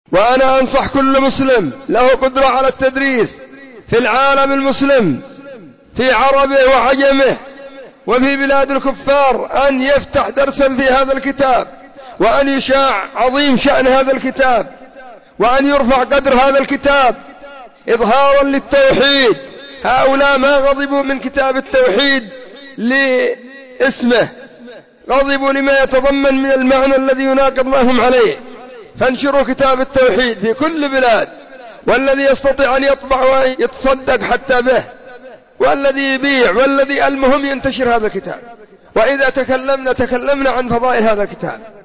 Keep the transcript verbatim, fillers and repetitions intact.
وأنا أنصح كل مسلم له قدرة على التدريس في العالم المسلم في عربه وعجمه وفي بلاد الكفار أن يفتح درسا في هذا الكتاب، وأن يشاع عظيم شأن هذا الكتاب، وأن يرفع قدر هذا الكتاب إظهارا للتوحيد. هؤلاء ما غضبوا من كتاب التوحيد لاسمه، غضبوا لما يتضمن من المعنى الذي يناقض ما هم عليه. فانشروا كتاب التوحيد في كل بلاد، والذي يستطيع أن يطبع ويتصدق حتى به، والذي يبيع، والذي المهم ينتشر هذا الكتاب. وإذا تكلمنا تكلمنا عن فضائل هذا الكتاب.